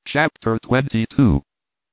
Chapter 22.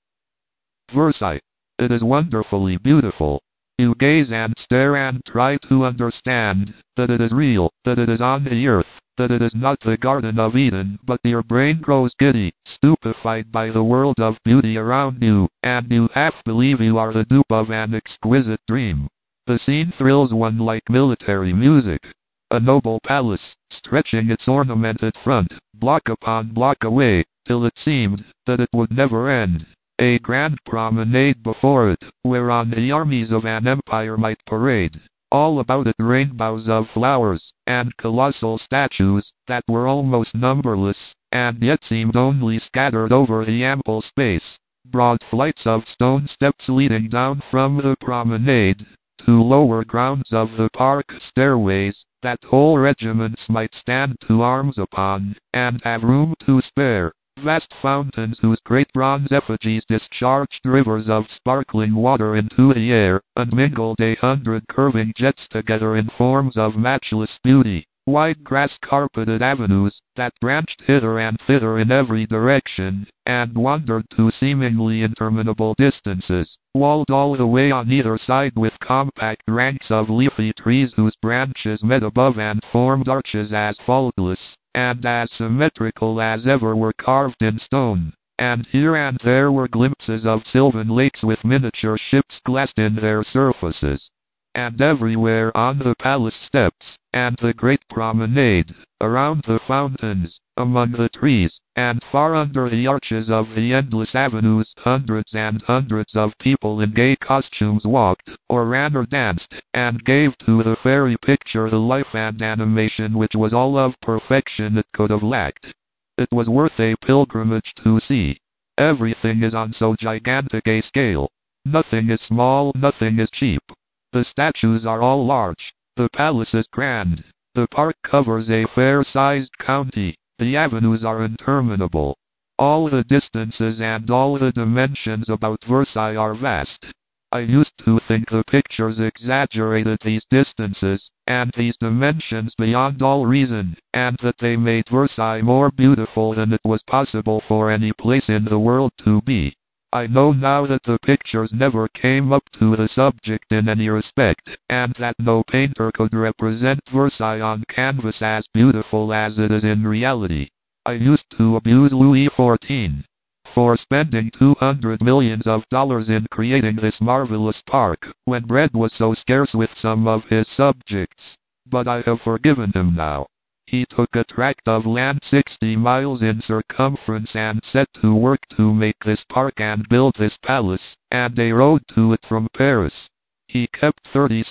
Versailles. It is wonderfully beautiful. You gaze and stare and try to understand that it is real, that it is on the earth, that it is not the Garden of Eden, but your brain grows giddy, stupefied by the world of beauty around you, and you half believe you are the dupe of an exquisite dream. The scene thrills one like military music. A noble palace, stretching its ornamented front, block upon block away, till it seemed that it would never end. A grand promenade before it, whereon the armies of an empire might parade. All about it rainbows of flowers, and colossal statues, that were almost numberless, and yet seemed only scattered over the ample space. Broad flights of stone steps leading down from the promenade to lower grounds of the park, stairways that whole regiments might stand to arms upon, and have room to spare. Vast fountains whose great bronze effigies discharged rivers of sparkling water into the air, and mingled 100 curving jets together in forms of matchless beauty. Wide grass-carpeted avenues, that branched hither and thither in every direction, and wandered to seemingly interminable distances, walled all the way on either side with compact ranks of leafy trees whose branches met above and formed arches as faultless and as symmetrical as ever were carved in stone. And here and there were glimpses of sylvan lakes with miniature ships glassed in their surfaces. And everywhere on the palace steps, and the great promenade, around the fountains, among the trees, and far under the arches of the endless avenues, hundreds and hundreds of people in gay costumes walked, or ran or danced, and gave to the fairy picture the life and animation which was all of perfection it could have lacked. It was worth a pilgrimage to see. Everything is on so gigantic a scale. Nothing is small, nothing is cheap. The statues are all large. The palace is grand. The park covers a fair-sized county. The avenues are interminable. All the distances and all the dimensions about Versailles are vast. I used to think the pictures exaggerated these distances and these dimensions beyond all reason, and that they made Versailles more beautiful than it was possible for any place in the world to be. I know now that the pictures never came up to the subject in any respect, and that no painter could represent Versailles on canvas as beautiful as it is in reality. I used to abuse Louis XIV for spending $200 million in creating this marvelous park, when bread was so scarce with some of his subjects. But I have forgiven him now. He took a tract of land 60 miles in circumference and set to work to make this park and build this palace, and a road to it from Paris. He kept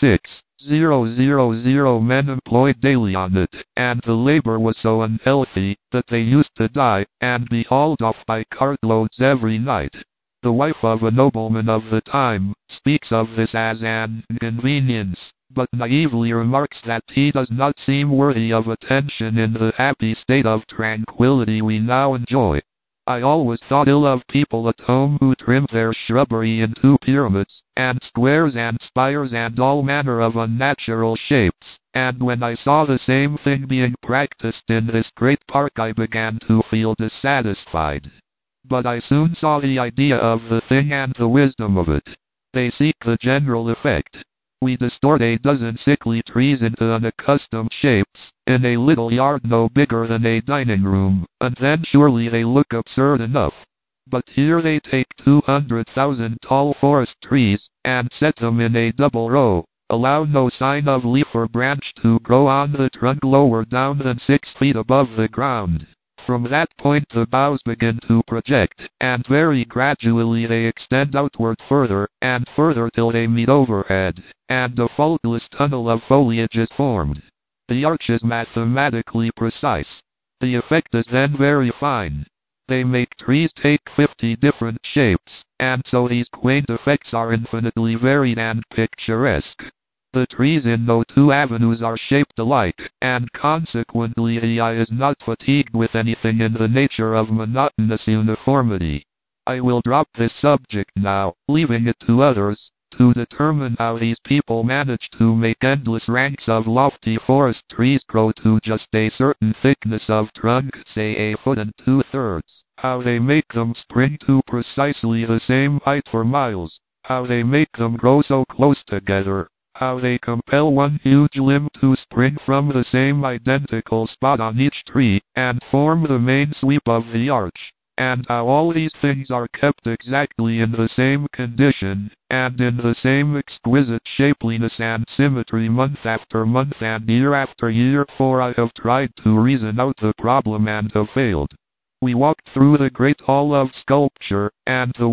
36,000 men employed daily on it, and the labor was so unhealthy that they used to die and be hauled off by cartloads every night. The wife of a nobleman of the time speaks of this as an inconvenience, but naively remarks that he does not seem worthy of attention in the happy state of tranquility we now enjoy. I always thought ill of people at home who trim their shrubbery into pyramids, and squares and spires and all manner of unnatural shapes, and when I saw the same thing being practiced in this great park I began to feel dissatisfied. But I soon saw the idea of the thing and the wisdom of it. They seek the general effect. We distort a dozen sickly trees into unaccustomed shapes, in a little yard no bigger than a dining room, and then surely they look absurd enough. But here they take 200,000 tall forest trees, and set them in a double row, allow no sign of leaf or branch to grow on the trunk lower down than 6 feet above the ground. From that point the boughs begin to project, and very gradually they extend outward further and further till they meet overhead, and a faultless tunnel of foliage is formed. The arch is mathematically precise. The effect is then very fine. They make trees take 50 different shapes, and so these quaint effects are infinitely varied and picturesque. The trees in no two avenues are shaped alike, and consequently the eye is not fatigued with anything in the nature of monotonous uniformity. I will drop this subject now, leaving it to others To determine how these people manage to make endless ranks of lofty forest trees grow to just a certain thickness of trunk, say 1 2/3, how they make them spring to precisely the same height for miles, how they make them grow so close together, how they compel one huge limb to spring from the same identical spot on each tree, and form the main sweep of the arch, and how all these things are kept exactly in the same condition, and in the same exquisite shapeliness and symmetry month after month and year after year, for I have tried to reason out the problem and have failed. We walked through the great hall of sculpture, and the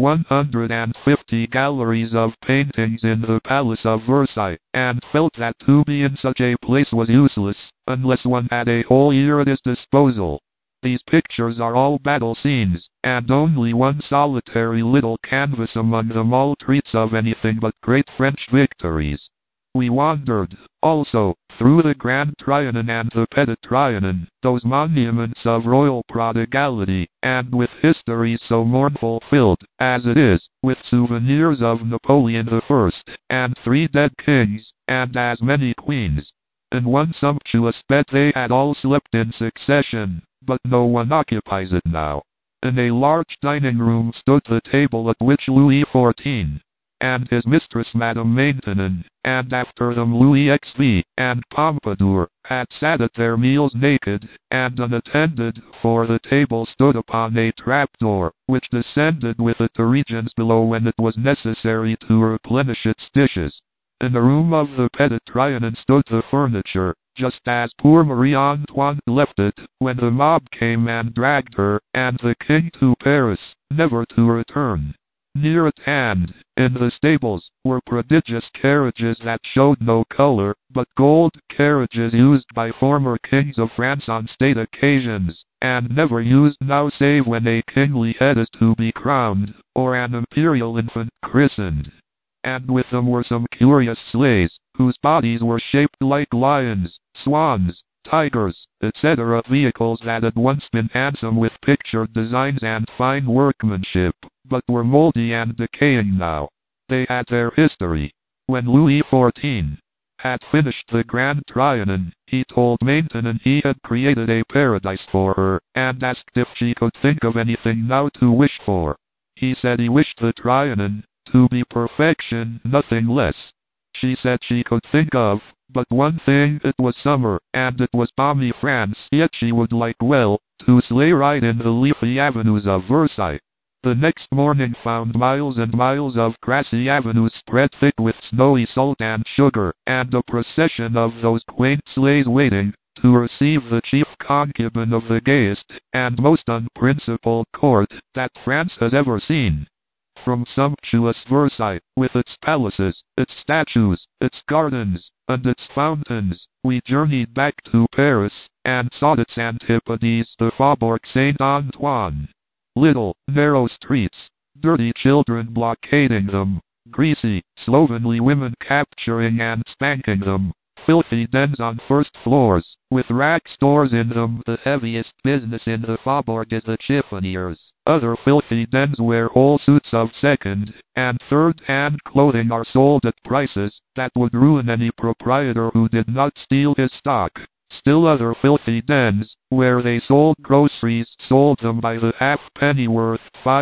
150 galleries of paintings in the Palace of Versailles, and felt that to be in such a place was useless, unless one had a whole year at his disposal. These pictures are all battle scenes, and only one solitary little canvas among them all treats of anything but great French victories. We wandered, also, through the Grand Trianon and the Petit Trianon, those monuments of royal prodigality, and with histories so mournful filled, as it is, with souvenirs of Napoleon I, and 3 dead kings, and as many queens. In one sumptuous bed they had all slept in succession, but no one occupies it now. In a large dining room stood the table at which Louis XIV and his mistress Madame Maintenon, and after them Louis XV and Pompadour, had sat at their meals naked, and unattended, for the table stood upon a trapdoor, which descended with it to regions below when it was necessary to replenish its dishes. In the room of the Petit Trianon stood the furniture, just as poor Marie Antoine left it, when the mob came and dragged her and the king to Paris, never to return. Near at hand, in the stables, were prodigious carriages that showed no color, but gold carriages used by former kings of France on state occasions, and never used now save when a kingly head is to be crowned, or an imperial infant christened. And with them were some curious sleighs, whose bodies were shaped like lions, swans, tigers, etc., vehicles that had once been handsome with pictured designs and fine workmanship, but were moldy and decaying now. They had their history. When Louis XIV had finished the Grand Trianon, he told Maintenon he had created a paradise for her, and asked if she could think of anything now to wish for. He said he wished the Trianon to be perfection, nothing less. She said she could think of but one thing: it was summer, and it was balmy France, yet she would like well to sleigh ride in the leafy avenues of Versailles. The next morning found miles and miles of grassy avenues spread thick with snowy salt and sugar, and a procession of those quaint sleighs waiting to receive the chief concubine of the gayest and most unprincipled court that France has ever seen. From sumptuous Versailles, with its palaces, its statues, its gardens, and its fountains, we journeyed back to Paris, and sought its antipodes, the Faubourg Saint-Antoine. Little, narrow streets, dirty children blockading them, greasy, slovenly women capturing and spanking them, filthy dens on first floors, with rack stores in them. The heaviest business in the Faubourg is the chiffoniers. Other filthy dens where whole suits of second and third-hand clothing are sold at prices that would ruin any proprietor who did not steal his stock. Still other filthy dens, where they sold groceries, sold them by the halfpenny worth.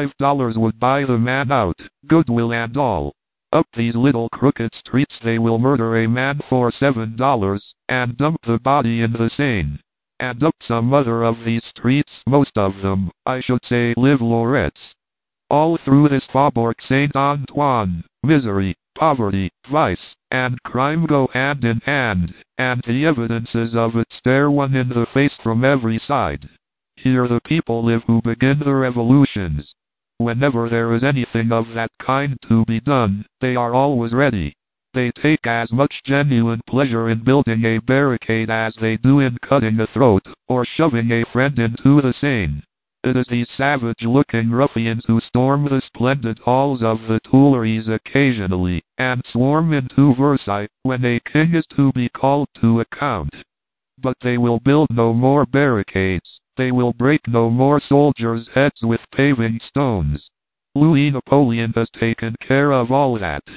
$5 would buy the man out, goodwill and all. Up these little crooked streets they will murder a man for $7, and dump the body in the Seine. And up some other of these streets, most of them, I should say, live Lorettes. All through this Faubourg Saint-Antoine, misery, poverty, vice, and crime go hand in hand, and the evidences of it stare one in the face from every side. Here the people live who begin the revolutions. Whenever there is anything of that kind to be done, they are always ready. They take as much genuine pleasure in building a barricade as they do in cutting a throat, or shoving a friend into the Seine. It is these savage-looking ruffians who storm the splendid halls of the Tuileries occasionally, and swarm into Versailles when a king is to be called to account. But they will build no more barricades. They will break no more soldiers' heads with paving stones. Louis Napoleon has taken care of all that.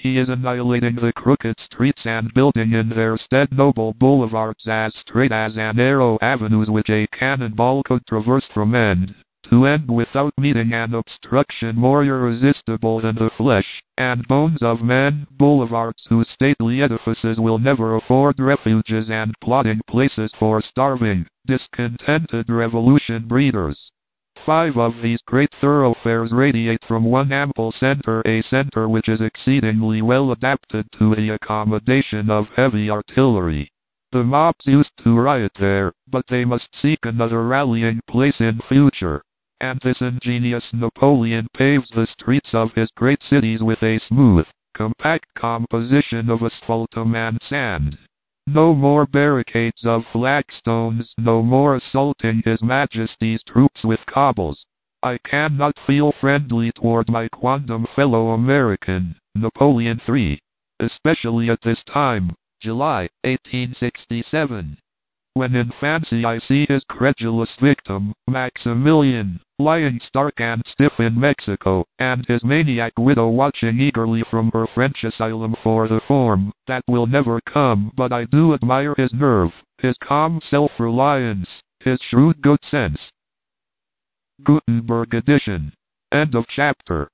He is annihilating the crooked streets and building in their stead noble boulevards as straight as an arrow, avenues which a cannonball could traverse from end to end without meeting an obstruction more irresistible than the flesh and bones of men, boulevards whose stately edifices will never afford refuges and plotting places for starving, discontented revolution breeders. 5 of these great thoroughfares radiate from one ample center, a center which is exceedingly well adapted to the accommodation of heavy artillery. The mobs used to riot there, but they must seek another rallying place in future. And this ingenious Napoleon paves the streets of his great cities with a smooth, compact composition of asphaltum and sand. No more barricades of flagstones, no more assaulting His Majesty's troops with cobbles. I cannot feel friendly toward my quondam fellow American, Napoleon III, especially at this time, July, 1867. When in fancy I see his credulous victim, Maximilian, lying stark and stiff in Mexico, and his maniac widow watching eagerly from her French asylum for the form that will never come, but I do admire his nerve, his calm self-reliance, his shrewd good sense. Gutenberg edition. End of chapter.